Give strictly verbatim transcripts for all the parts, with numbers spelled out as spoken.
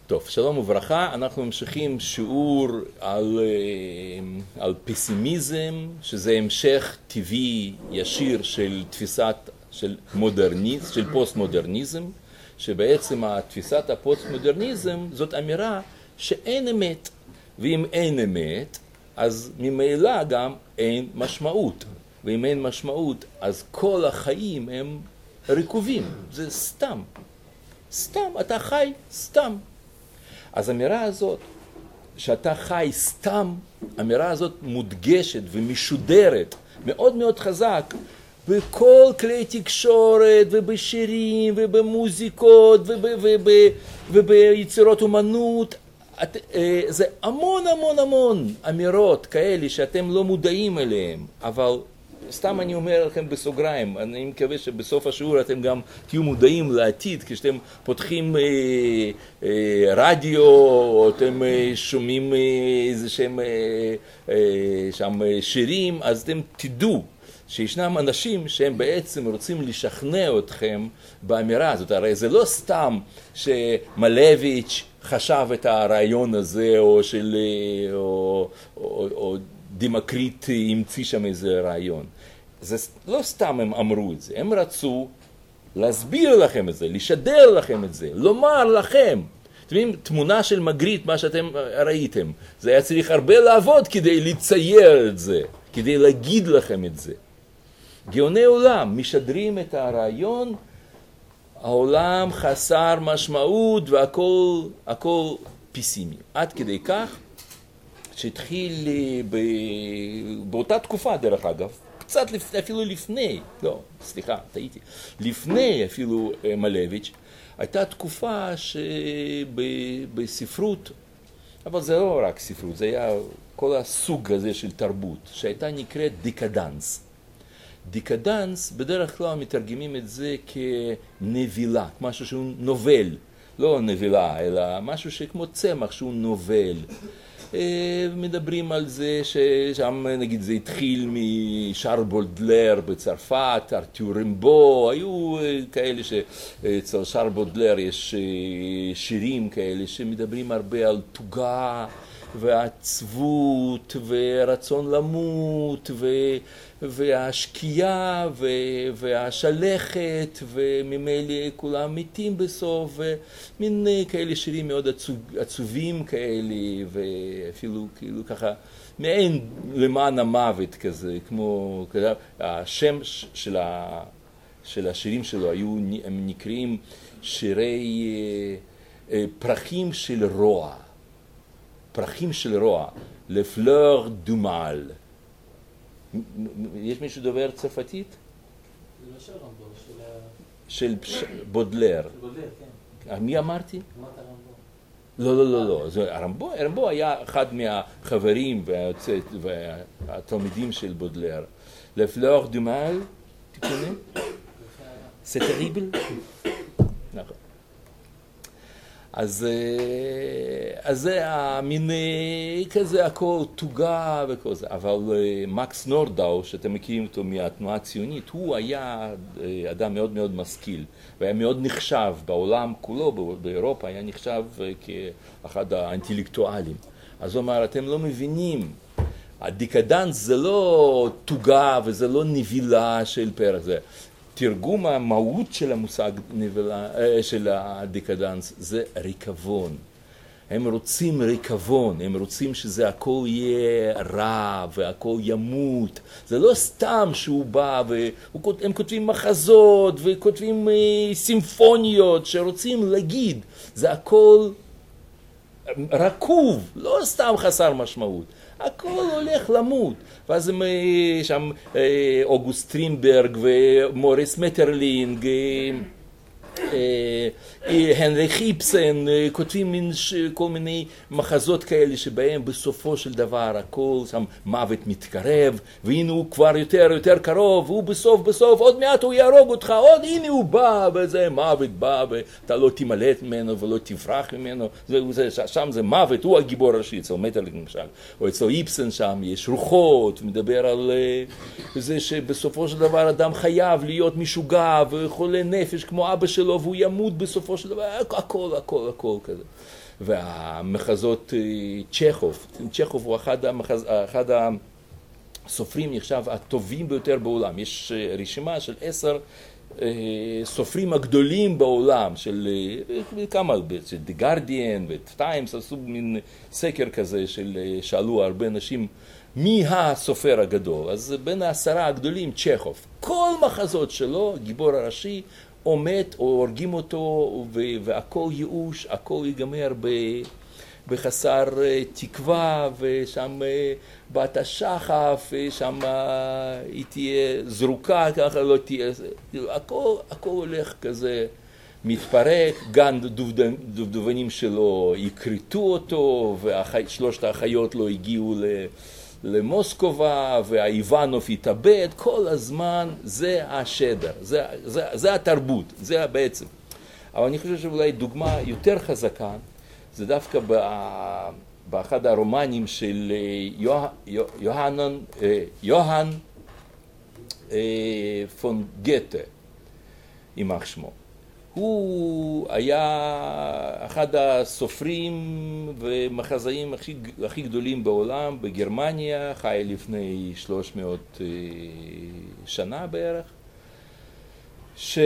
טוב, שלום וברכה, אנחנו ממשיכים שיעור על, על פסימיזם, שזה המשך טבעי ישיר של תפיסת של מודרניזם, של פוסט-מודרניזם, שבעצם התפיסת הפוסט-מודרניזם זאת אמירה שאין אמת, ואם אין אמת, אז ממילא גם אין משמעות, ואם אין משמעות, אז כל החיים הם ריקובים, זה סתם, סתם, אתה חי סתם. אז האמירה הזאת, שאתה חי סתם, האמירה הזאת מודגשת ומשודרת מאוד מאוד חזק בכל כלי תקשורת ובשירים ובמוזיקות וביצירות אומנות. זה המון המון המון אמירות כאלה שאתם לא מודעים אליהם, אבל סתם אני אומר לכם בסוגריים, אני מקווה שבסוף השיעור אתם גם תהיו מודעים לעתיד, כשאתם פותחים אה, אה, רדיו, או אתם אה, שומעים אה, איזה שהם אה, אה, שם שירים, אז אתם תדעו שישנם אנשים שהם בעצם רוצים לשכנע אתכם באמירה הזאת. הרי זה לא סתם שמלביץ' חשב את הרעיון הזה, או של או, או, או דמקריט המציא שם איזה רעיון. זה לא סתם הם אמרו את זה, הם רצו להסביר לכם את זה, לשדר לכם את זה, לומר לכם. אתם יודעים, תמונה של מגריט, מה שאתם ראיתם, זה היה צריך הרבה לעבוד כדי לצייר את זה, כדי להגיד לכם את זה. גאוני עולם משדרים את הרעיון, העולם חסר משמעות והכל הכל פסימי. עד כדי כך שהתחיל ב... באותה תקופה דרך אגב, קצת לפ... אפילו לפני, לא, סליחה, טעיתי, לפני אפילו מלביץ', הייתה תקופה שבספרות, אבל זה לא רק ספרות, זה היה כל הסוג הזה של תרבות, שהייתה נקראת דיקדנס. דיקדנס, בדרך כלל מתרגמים את זה כנבילה, משהו שהוא נובל, לא נבילה, אלא משהו שכמו צמח שהוא נובל. מדברים על זה ששם נגיד זה התחיל משארל בודלר בצרפת, ארתור רימבו, היו כאלה שאצל שארל בודלר יש שירים כאלה שמדברים הרבה על תוגה ועצבות ורצון למות ו... והשקיעה ו... והשלכת וממילא כולם מתים בסוף, ומין כאלה שירים מאוד עצוב... עצובים כאלה, ואפילו כאילו ככה מעין למען המוות כזה, כמו כזה. השם של, ה... של השירים שלו היו, הם נקראים שירי פרחים של רוע, פרחים של רוע, לפלור דומל. יש מישהו דובר צרפתית? זה לא של רמבו, של... של בודלר. של בודלר, כן. מי אמרתי? אמרת רמבו. לא, לא, לא, לא. זה רמבו, רמבו היה אחד מהחברים והתלמידים של בודלר. לפלור דומל, תקונה? זה טריבל? נכון. אז, אז זה המין כזה הכל תוגה וכל זה. אבל מקס נורדאו, שאתם מכירים אותו מהתנועה הציונית, הוא היה אדם מאוד מאוד משכיל, והיה מאוד נחשב בעולם כולו, באירופה, היה נחשב כאחד האינטלקטואלים. אז הוא אמר, אתם לא מבינים, הדיקדנס זה לא תוגה וזה לא נבילה של פרק זה. תרגום המהות של המושג נבלה, של הדיקדנס זה ריקבון. הם רוצים ריקבון, הם רוצים שזה הכל יהיה רע והכל ימות. זה לא סתם שהוא בא והם כותבים מחזות וכותבים סימפוניות שרוצים להגיד. זה הכל רקוב, לא סתם חסר משמעות. הכל הולך למות. ואז הם שם אוגוסט סטרינברג ומוריס מטרלינג, הנריך איבסן, כותבים כל מיני מחזות כאלה שבהם בסופו של דבר הכל שם מוות מתקרב, והנה הוא כבר יותר יותר קרוב, והוא בסוף בסוף עוד מעט הוא יהרוג אותך, עוד הנה הוא בא, וזה מוות בא, ואתה לא תימלט ממנו ולא תברח ממנו, זה, זה, שם זה מוות, הוא הגיבור הראשי, אצל מטרלינג למשל, או אצל איבסן שם יש רוחות, מדבר על זה שבסופו של דבר אדם חייב להיות משוגע וחולה נפש כמו אבא שלו, שלו והוא ימות בסופו של דבר, הכל, הכל, הכל כזה. והמחזות צ'כוב, צ'כוב הוא אחד, המחז, אחד הסופרים נחשב הטובים ביותר בעולם. יש רשימה של עשר סופרים הגדולים בעולם, של כמה, של The Guardian ו-Times, עשו מין סקר כזה של שאלו הרבה אנשים מי הסופר הגדול. אז בין העשרה הגדולים צ'כוב. כל מחזות שלו, גיבור הראשי, עומד או הורגים אותו והכל ייאוש, הכל ייגמר בחסר תקווה, ושם בת השחף, שם היא תהיה זרוקה, ככה לא תהיה, הכל, הכל הולך כזה מתפרק, גן דובדבנים שלו יקריטו אותו, ושלושת האחיות לא הגיעו למוסקובה, והאיוונוב התאבד, כל הזמן זה השדר, זה, זה, זה התרבות, זה בעצם. אבל אני חושב שאולי דוגמה יותר חזקה, זה דווקא באחד הרומנים של יוהאן, יוהאן פון גתה, יימח שמו. הוא היה אחד הסופרים ומחזאים הכי, הכי גדולים בעולם, בגרמניה, חי לפני שלוש מאות שנה בערך, ש...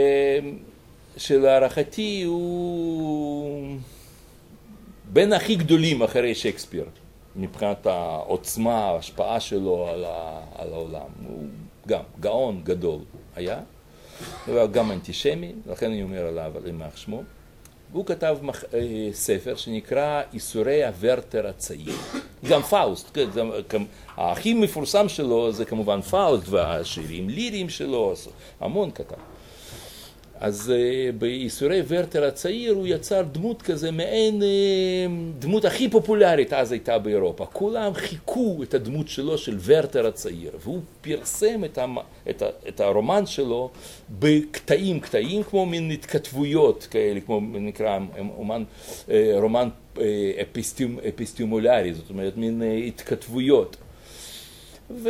שלהערכתי הוא בין הכי גדולים אחרי שייקספיר, מבחינת העוצמה, ההשפעה שלו על, ה... על העולם. הוא גם גאון גדול היה. הוא היה גם אנטישמי, לכן אני אומר עליו, על יימח שמו. והוא כתב מח... ספר שנקרא איסורי הוורטר הצעיר. גם פאוסט, הכי מפורסם שלו זה כמובן פאוסט, והשירים ליריים שלו, המון כתב. אז באיסורי וורטר הצעיר הוא יצר דמות כזה, מעין דמות הכי פופולרית אז הייתה באירופה. כולם חיכו את הדמות שלו של וורטר הצעיר, והוא פרסם את, המ... את, ה... את הרומן שלו בקטעים, קטעים כמו מין התכתבויות כאלה, כמו נקרא רומן, רומן אפיסטימ... אפיסטימולרי, זאת אומרת מין התכתבויות. ו...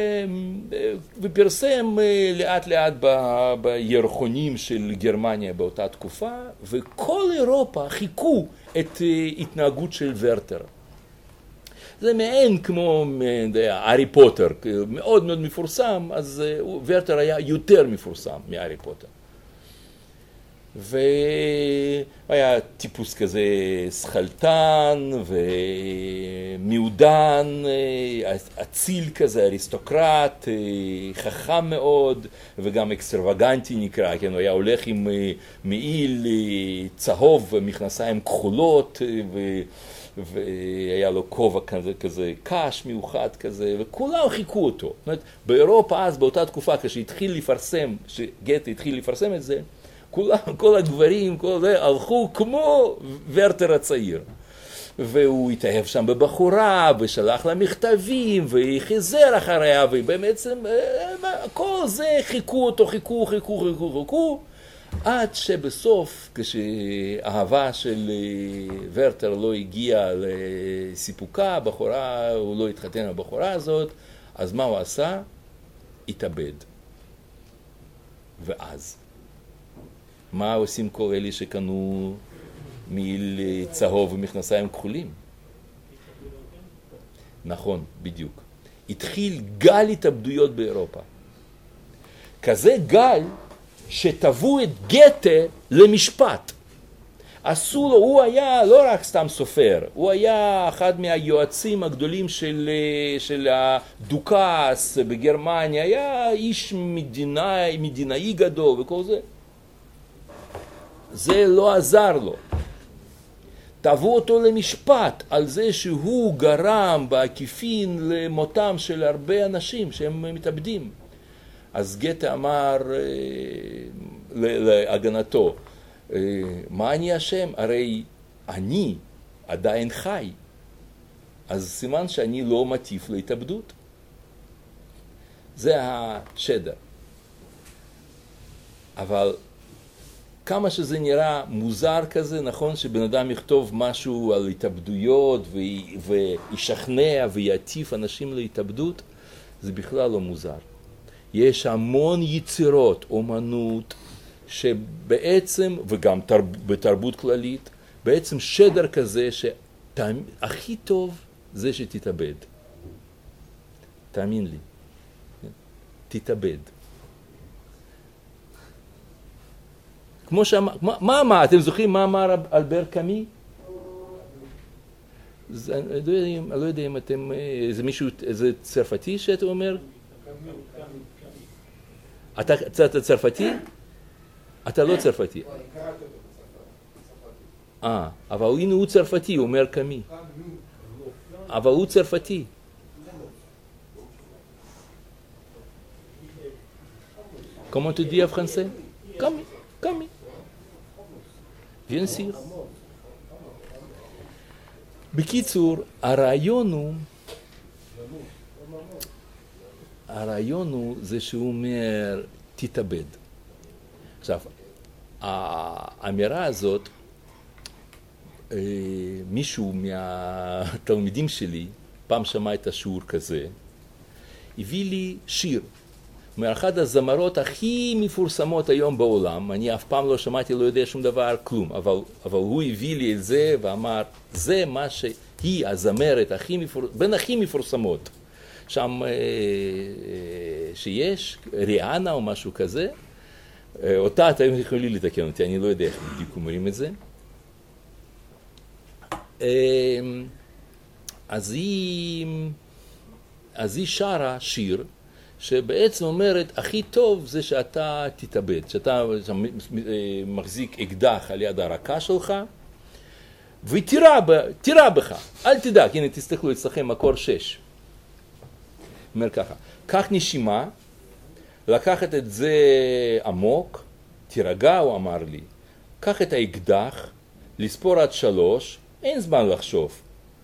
ופרסם לאט לאט ב... בירחונים של גרמניה באותה תקופה, וכל אירופה חיכו את התנהגות של וורטר. זה מעין כמו הארי פוטר, מאוד מאוד מפורסם, אז וורטר היה יותר מפורסם מהארי פוטר. והיה טיפוס כזה שכלתן ומיודן, אציל כזה, אריסטוקרט, חכם מאוד וגם אקסטרווגנטי נקרא, כן, הוא היה הולך עם מעיל צהוב ומכנסיים כחולות ו... והיה לו כובע כזה, כזה קש מיוחד כזה, וכולם חיכו אותו. זאת אומרת, באירופה אז, באותה תקופה, כשהתחיל לפרסם, שגתה התחיל לפרסם את זה, כולם, כל הגברים, כל זה, הלכו כמו וורטר הצעיר. והוא התאהב שם בבחורה, ושלח לה מכתבים, והיא חיזר אחריה, ובעצם, כל זה חיכו אותו, חיכו, חיכו, חיכו, חיכו, עד שבסוף, כשהאהבה של וורטר לא הגיעה לסיפוקה, הבחורה, הוא לא התחתן עם הבחורה הזאת, אז מה הוא עשה? התאבד. ואז, מה עושים כל אלה שקנו מעיל צהוב ומכנסיים כחולים? נכון, בדיוק. התחיל גל התאבדויות באירופה. כזה גל שטבעו את גתה למשפט. עשו לו, הוא היה לא רק סתם סופר, הוא היה אחד מהיועצים הגדולים של, של הדוכס בגרמניה, היה איש מדינאי, מדינאי גדול וכל זה. זה לא עזר לו. תבעו אותו למשפט על זה שהוא גרם בעקיפין למותם של הרבה אנשים שהם מתאבדים. אז גתה אמר להגנתו, מה אני אשם? הרי אני עדיין חי. אז סימן שאני לא מטיף להתאבדות. זה השדר. אבל כמה שזה נראה מוזר כזה, נכון שבן אדם יכתוב משהו על התאבדויות וישכנע ויעטיף אנשים להתאבדות, זה בכלל לא מוזר. יש המון יצירות, אומנות, שבעצם, וגם תרב, בתרבות כללית, בעצם שדר כזה שהכי טוב זה שתתאבד. תאמין לי, תתאבד. כמו שאמר, מה, מה אמר, אתם זוכרים מה אמר אלבר קאמי? זה, אני, לא יודע, אני לא יודע אם אתם, זה מישהו, זה צרפתי שאתה אומר? אתה, אתה צרפתי? אתה לא צרפתי. אה, אבל הנה הוא צרפתי, הוא אומר קאמי. אבל הוא צרפתי. Comment tu dis en français? Camus, Camus. Bien sûr. בקיצור, הרעיון הוא, הרעיון הוא זה שהוא אומר, תתאבד. עכשיו, האמירה הזאת, מישהו מהתלמידים שלי, פעם שמע את השיעור כזה, הביא לי שיר. מאחד הזמרות הכי מפורסמות היום בעולם, אני אף פעם לא שמעתי, לא יודע שום דבר, כלום, אבל, אבל הוא הביא לי את זה ואמר, זה מה שהיא הזמרת הכי מפור... בין הכי מפורסמות, שם אה, אה, שיש, ריאנה או משהו כזה, אה, אותה אתם יכולים לתקן אותי, אני לא יודע איך בדיוק אומרים את זה. אה, אז היא, אז היא שרה שיר, שבעצם אומרת, הכי טוב זה שאתה תתאבד, שאתה מחזיק אקדח על יד הרקה שלך, ותירה בך, אל תדאג, הנה תסתכלו אצלכם מקור שש. אומר ככה, קח נשימה, לקחת את זה עמוק, תירגע, הוא אמר לי, קח את האקדח, לספור עד שלוש, אין זמן לחשוב.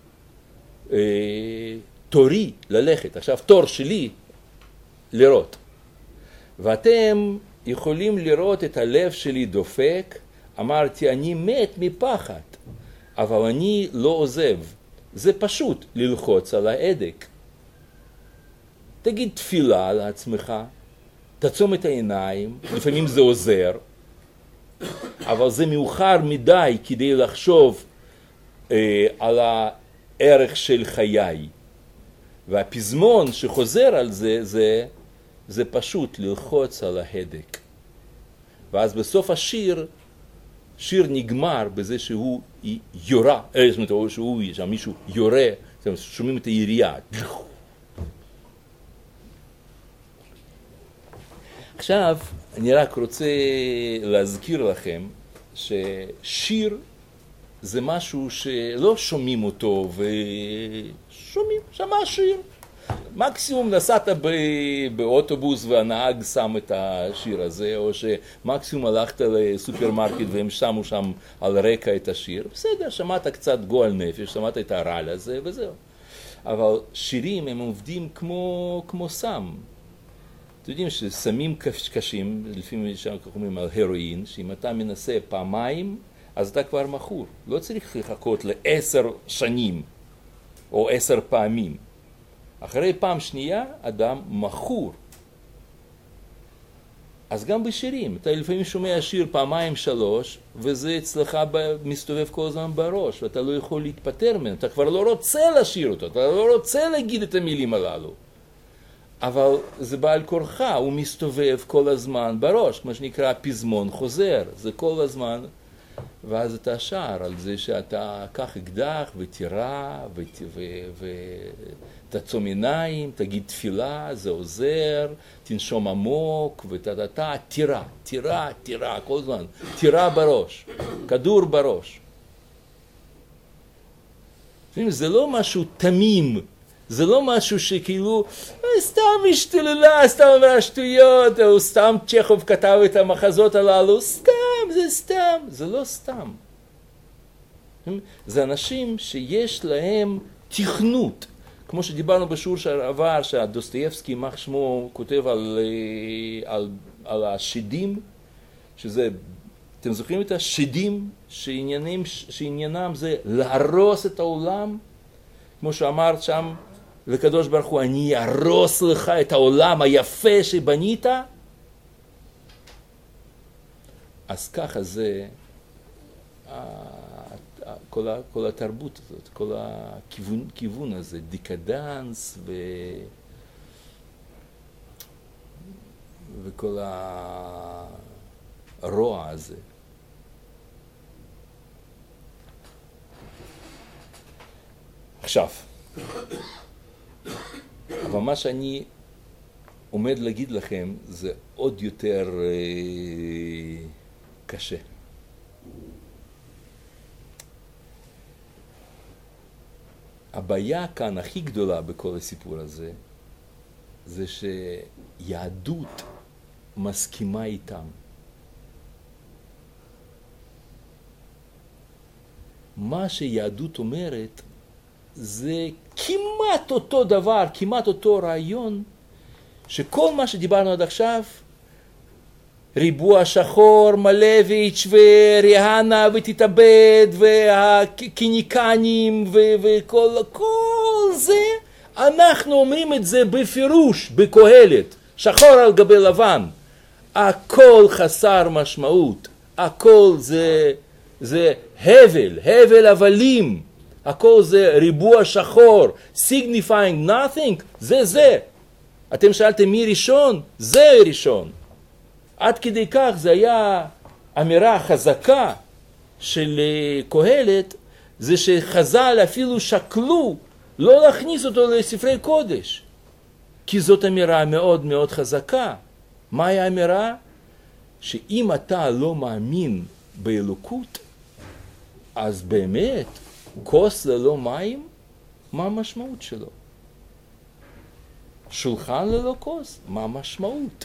תורי ללכת, עכשיו תור שלי, לראות. ואתם יכולים לראות את הלב שלי דופק, אמרתי, אני מת מפחד, אבל אני לא עוזב. זה פשוט ללחוץ על ההדק. תגיד תפילה לעצמך, תעצום את העיניים, לפעמים זה עוזר, אבל זה מאוחר מדי כדי לחשוב אה, על הערך של חיי. והפזמון שחוזר על זה, זה, זה פשוט ללחוץ על ההדק. ואז בסוף השיר, שיר נגמר בזה שהוא יורה, זאת אומרת, שהוא, שם מישהו יורה, שומעים את הירייה. עכשיו, אני רק רוצה להזכיר לכם ששיר זה משהו שלא שומעים אותו ושומעים, שמע שיר. מקסימום נסעת באוטובוס והנהג שם את השיר הזה, או שמקסימום הלכת לסופרמרקט והם שמו שם על רקע את השיר. בסדר, שמעת קצת גועל נפש, שמעת את הרעל הזה וזהו. אבל שירים הם עובדים כמו, כמו סם. אתם יודעים שסמים קשים, לפעמים שאנחנו אומרים על הרואין, שאם אתה מנסה פעמיים, אז אתה כבר מכור. לא צריך לחכות לעשר שנים או עשר פעמים. אחרי פעם שנייה, אדם מכור. אז גם בשירים, אתה לפעמים שומע שיר פעמיים שלוש, וזה אצלך מסתובב כל הזמן בראש, ואתה לא יכול להתפטר ממנו, אתה כבר לא רוצה לשיר אותו, אתה לא רוצה להגיד את המילים הללו. אבל זה בעל כורחה, הוא מסתובב כל הזמן בראש, כמו שנקרא פזמון חוזר, זה כל הזמן, ואז אתה שר על זה שאתה קח אקדח ותירה ותעצום עיניים, תגיד תפילה, זה עוזר, תנשום עמוק ותתה, תירה, תירה, תירה, כל הזמן, תירה בראש, כדור בראש. זה לא משהו תמים, זה לא משהו שכאילו, סתם השתוללה, סתם אומר שטויות, או סתם צ'כוב כתב את המחזות הללו, סתם, זה סתם, זה לא סתם. זה אנשים שיש להם תכנות, כמו שדיברנו בשיעור שעבר, שהדוסטויבסקי, יימח שמו, כותב על, על, על השדים, שזה, אתם זוכרים את השדים, שעניינם, שעניינם זה להרוס את העולם, כמו שאמרת שם, לקדוש ברוך הוא, אני ארוס לך את העולם היפה שבנית. אז ככה זה כל, ה, כל התרבות הזאת, כל הכיוון, כיוון הזה, דיקדנס ו... וכל הרוע הזה. עכשיו, אבל מה שאני עומד להגיד לכם זה עוד יותר אה, קשה. הבעיה כאן הכי גדולה בכל הסיפור הזה, זה שיהדות מסכימה איתם. מה שיהדות אומרת, זה כמעט אותו דבר, כמעט אותו רעיון, שכל מה שדיברנו עד עכשיו, ריבוע שחור, מלביץ' וריהנה ותתאבד והקיניקנים וכל כל זה, אנחנו אומרים את זה בפירוש, בקהלת, שחור על גבי לבן. הכל חסר משמעות, הכל זה, זה הבל, הבל הבלים, הכל זה ריבוע שחור, signifying nothing, זה זה. אתם שאלתם מי ראשון? זה ראשון. עד כדי כך זה היה אמירה חזקה של קהלת, זה שחז"ל אפילו שקלו לא להכניס אותו לספרי קודש, כי זאת אמירה מאוד מאוד חזקה. מהי האמירה? שאם אתה לא מאמין באלוקות, אז באמת כוס ללא מים, מה המשמעות שלו? שולחן ללא כוס, מה המשמעות?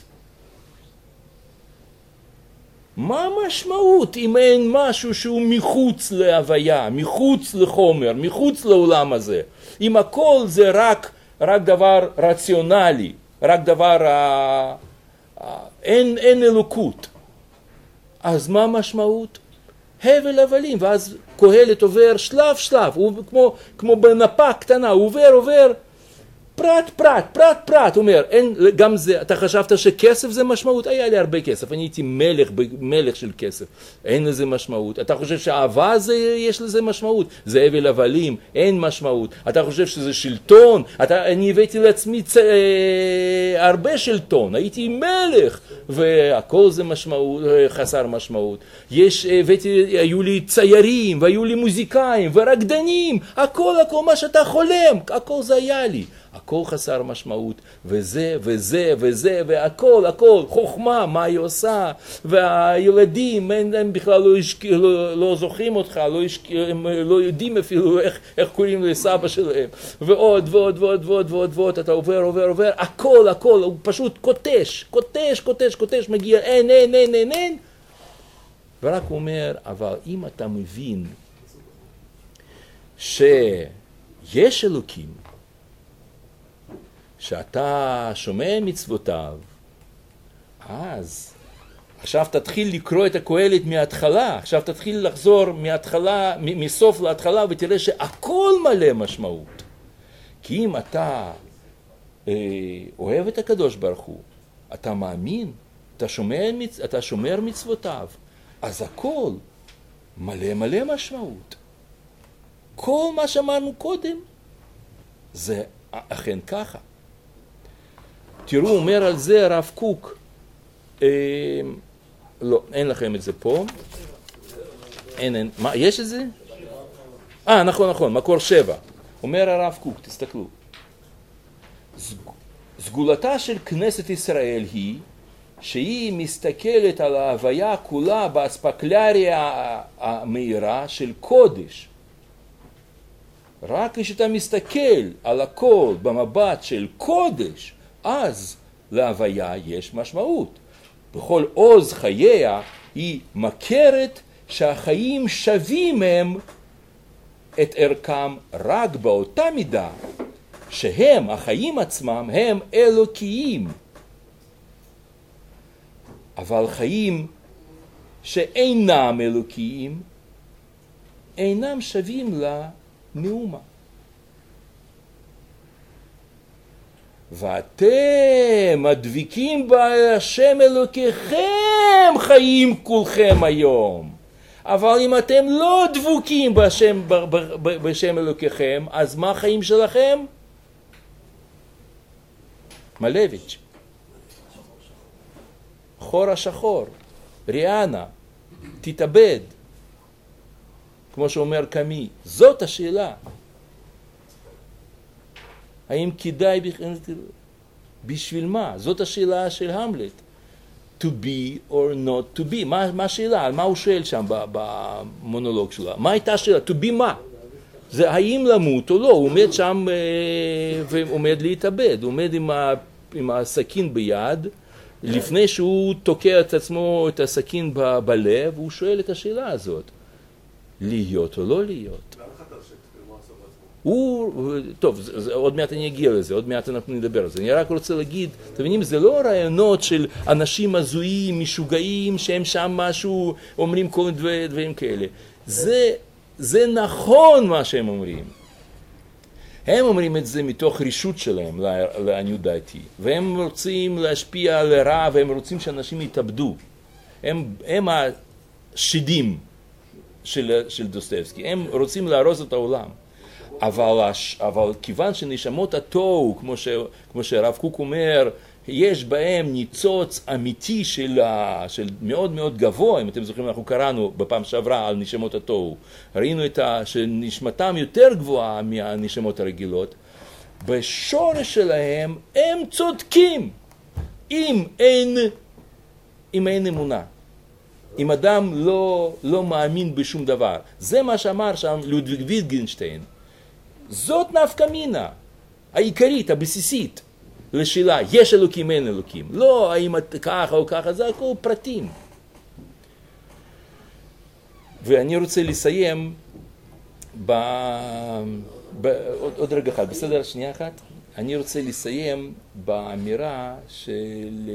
מה המשמעות אם אין משהו שהוא מחוץ להוויה, מחוץ לחומר, מחוץ לעולם הזה? אם הכל זה רק, רק דבר רציונלי, רק דבר, אה, אה, אין, אין אלוקות. אז מה המשמעות? הבל הבלים, ואז קהלת עובר שלב שלב, הוא כמו, כמו בנפה קטנה, הוא עובר, עובר, פרט, פרט, פרט, פרט, הוא אומר, אין, גם זה, אתה חשבת שכסף זה משמעות? היה לי הרבה כסף, אני הייתי מלך, מלך של כסף, אין לזה משמעות. אתה חושב שאהבה זה, יש לזה משמעות? זה הבל הבלים, אין משמעות. אתה חושב שזה שלטון? אתה, אני הבאתי לעצמי צ... הרבה שלטון, הייתי מלך, והכל זה משמעות, חסר משמעות. יש, הבאתי, היו לי ציירים, והיו לי מוזיקאים, ורקדנים, הכל, הכל מה שאתה חולם, הכל זה היה לי. הכל חסר משמעות, וזה וזה וזה והכל, הכל, חוכמה, מה היא עושה, והילדים, הם, הם בכלל לא, ישק, לא, לא זוכרים אותך, לא, ישק, הם לא יודעים אפילו איך, איך קוראים לסבא שלהם, ועוד ועוד ועוד ועוד ועוד ועוד, אתה עובר, עובר, עובר, הכל, הכל, הוא פשוט קוטש, קוטש, קוטש, קוטש, מגיע, אין, אין, אין, אין, אין, ורק הוא אומר, אבל אם אתה מבין שיש אלוקים, שאתה שומע מצוותיו, אז עכשיו תתחיל לקרוא את הקהלת מההתחלה, עכשיו תתחיל לחזור מההתחלה, מסוף להתחלה, ותראה שהכל מלא משמעות. כי אם אתה אה, אוהב את הקדוש ברוך הוא, אתה מאמין, אתה שומע, אתה שומר מצוותיו, אז הכל מלא מלא משמעות. כל מה שאמרנו קודם, זה אכן ככה. תראו, אומר על זה הרב קוק, אה, לא, אין לכם את זה פה, אין, אין, מה, יש את זה? אה, נכון, נכון, מקור שבע, אומר הרב קוק, תסתכלו, סגולתה של כנסת ישראל היא, שהיא מסתכלת על ההוויה כולה באספקלריה המהירה של קודש. רק כשאתה מסתכל על הכל במבט של קודש, אז להוויה יש משמעות. בכל עוז חייה היא מכרת שהחיים שווים הם את ערכם רק באותה מידה שהם, החיים עצמם, הם אלוקיים. אבל חיים שאינם אלוקיים אינם שווים לה מאומה. ואתם הדביקים בהשם אלוקיכם אתם חיים כולכם היום. אבל אם אתם לא דבוקים בשם, ב, ב, ב, בשם אלוקיכם, אז מה החיים שלכם? מלביץ', חור השחור, ריאנה, תתאבד, כמו שאומר קמי. זאת השאלה. האם כדאי בשביל מה? זאת השאלה של המלט. To be or not to be. מה, מה השאלה? על מה הוא שואל שם במונולוג שלה? מה הייתה השאלה? To be מה? זה האם למות או לא. הוא עומד שם ועומד להתאבד. הוא עומד עם, ה, עם הסכין ביד, לפני שהוא תוקע את עצמו, את הסכין ב, בלב, הוא שואל את השאלה הזאת. להיות או לא להיות? הוא, טוב, זה, זה, עוד מעט אני אגיע לזה, עוד מעט אנחנו נדבר על זה. אני רק רוצה להגיד, אתם מבינים, זה לא רעיונות של אנשים הזויים, משוגעים, שהם שם משהו, אומרים כל דבר, דברים כאלה. זה, זה נכון מה שהם אומרים. הם אומרים את זה מתוך רישות שלהם, לעניות דעתי. והם רוצים להשפיע לרע, והם רוצים שאנשים יתאבדו. הם, הם השדים של, של דוסטויבסקי. הם רוצים להרוס את העולם. אבל, אבל כיוון שנשמות התוהו, כמו, ש, כמו שהרב קוק אומר, יש בהם ניצוץ אמיתי של, של מאוד מאוד גבוה. אם אתם זוכרים, אנחנו קראנו בפעם שעברה על נשמות התוהו. ראינו את ה, שנשמתם יותר גבוהה מהנשמות הרגילות. בשורש שלהם הם צודקים. אם אין, אם אין אמונה. אם אדם לא, לא מאמין בשום דבר. זה מה שאמר שם לודוויג ויטגנשטיין. זאת נפקא מינה, העיקרית, הבסיסית, לשאלה, יש אלוקים, אין אלוקים. לא, האם ככה או ככה, זה הכל פרטים. ואני רוצה לסיים ב... ב... עוד, עוד רגע אחד, בסדר? שנייה אחת. אני רוצה לסיים באמירה של...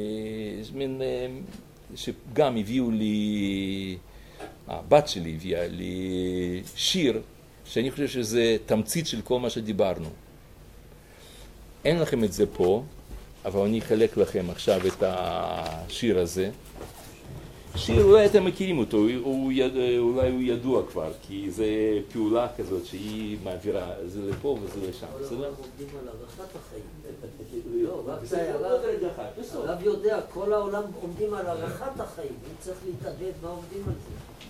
שגם הביאו לי, הבת שלי הביאה לי שיר, שאני חושב שזה תמצית של כל מה שדיברנו. אין לכם את זה פה, אבל אני אחלק לכם עכשיו את השיר הזה. שיר, אולי אתם מכירים אותו, הוא, אולי הוא ידוע כבר, כי זה פעולה כזאת שהיא מעבירה, זה לפה וזה לשם. כל העולם עומדים על ערכת החיים. לא, רק זה הרב יודע, כל העולם עומדים על ערכת החיים. אם צריך להתאבד, מה עומדים על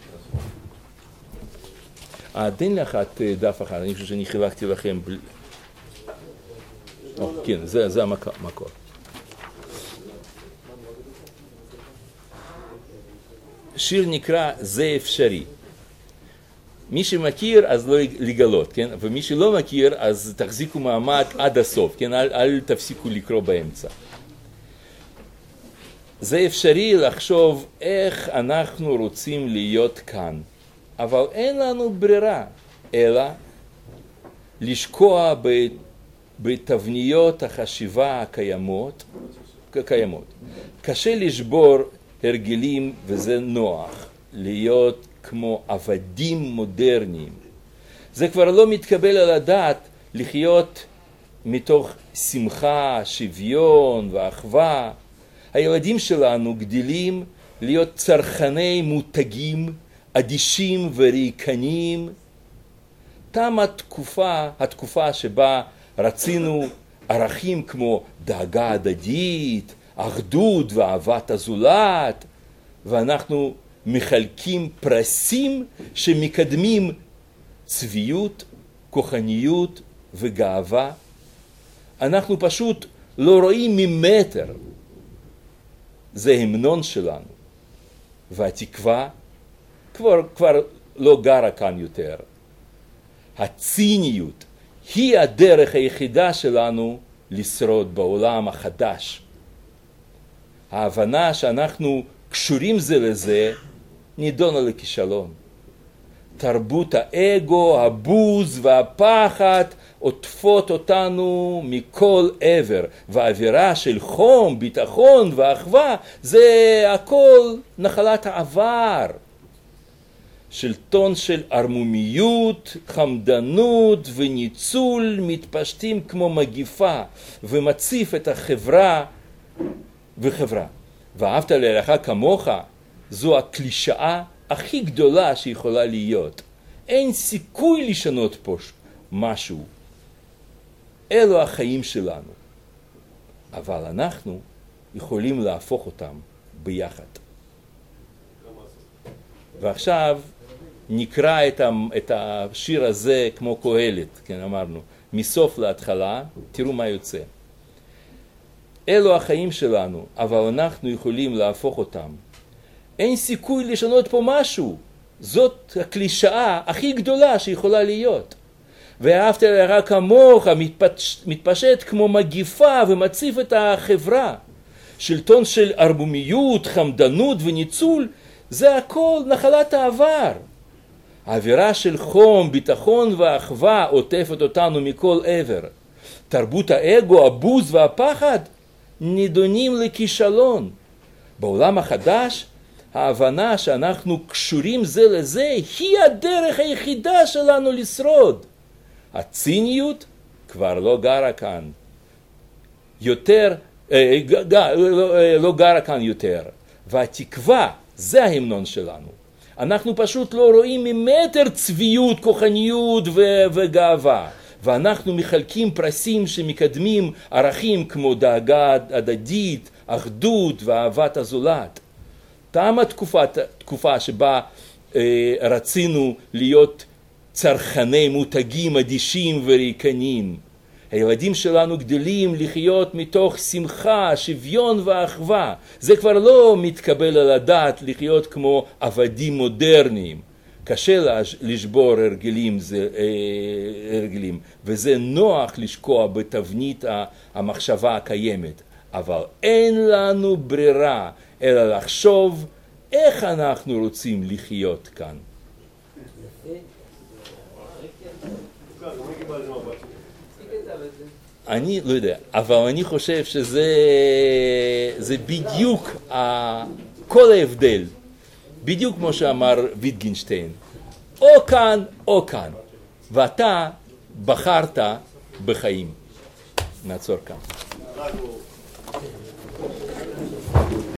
זה? תן לי אחת דף אחד, אני חושב שאני חילקתי לכם. כן, זה המקור. שיר נקרא זה אפשרי. מי שמכיר אז לא לגלות, כן? ומי שלא מכיר אז תחזיקו מעמד עד הסוף, כן? אל, אל תפסיקו לקרוא באמצע. זה אפשרי לחשוב איך אנחנו רוצים להיות כאן, אבל אין לנו ברירה, אלא לשקוע בתבניות החשיבה הקיימות, הקיימות. קשה לשבור הרגלים וזה נוח, להיות כמו עבדים מודרניים. זה כבר לא מתקבל על הדעת לחיות מתוך שמחה, שוויון ואחווה. הילדים שלנו גדלים להיות צרכני מותגים, אדישים וריקניים. תמה התקופה, התקופה שבה רצינו ערכים כמו דאגה הדדית, אחדות ואהבת הזולת, ואנחנו מחלקים פרסים שמקדמים צביעות, כוחניות וגאווה. אנחנו פשוט לא רואים ממטר. זה המנון שלנו. והתקווה כבר, כבר לא גרה כאן יותר. הציניות היא הדרך היחידה שלנו לשרוד בעולם החדש. ההבנה שאנחנו קשורים זה לזה נידונה לכישלון. תרבות האגו, הבוז והפחד עוטפות אותנו מכל עבר, והאווירה של חום, ביטחון ואחווה זה הכל נחלת העבר. שלטון של ערמומיות, חמדנות וניצול מתפשטים כמו מגיפה ומציף את החברה וחברה. ואהבת לרעך כמוך זו הקלישאה הכי גדולה שיכולה להיות. אין סיכוי לשנות פה משהו. אלו החיים שלנו. אבל אנחנו יכולים להפוך אותם ביחד. ועכשיו נקרא את השיר הזה כמו קהלת, כן, אמרנו, מסוף להתחלה, תראו מה יוצא. אלו החיים שלנו, אבל אנחנו יכולים להפוך אותם. אין סיכוי לשנות פה משהו. זאת הקלישאה הכי גדולה שיכולה להיות. ואהבת לרעך כמוך מתפש... מתפשט כמו מגיפה ומציף את החברה. שלטון של ערמומיות, חמדנות וניצול, זה הכל נחלת העבר. האווירה של חום, ביטחון ואחווה עוטפת אותנו מכל עבר. תרבות האגו, הבוז והפחד נידונים לכישלון. בעולם החדש, ההבנה שאנחנו קשורים זה לזה היא הדרך היחידה שלנו לשרוד. הציניות כבר לא גרה כאן. יותר, אה, ג, ג, לא, לא גרה כאן יותר. והתקווה, זה ההמנון שלנו. אנחנו פשוט לא רואים ממטר צביעות, כוחניות ו- וגאווה. ואנחנו מחלקים פרסים שמקדמים ערכים כמו דאגה הדדית, אחדות ואהבת הזולת. תמה תקופה, תקופה שבה אה, רצינו להיות צרכני מותגים אדישים וריקנים. הילדים שלנו גדלים לחיות מתוך שמחה, שוויון ואחווה. זה כבר לא מתקבל על הדעת לחיות כמו עבדים מודרניים. קשה לשבור הרגלים, זה, אה, הרגלים, וזה נוח לשקוע בתבנית המחשבה הקיימת. אבל אין לנו ברירה אלא לחשוב איך אנחנו רוצים לחיות כאן. אני לא יודע, אבל אני חושב שזה זה בדיוק ה, כל ההבדל, בדיוק כמו שאמר ויטגנשטיין, או כאן או כאן, ואתה בחרת בחיים. נעצור כאן.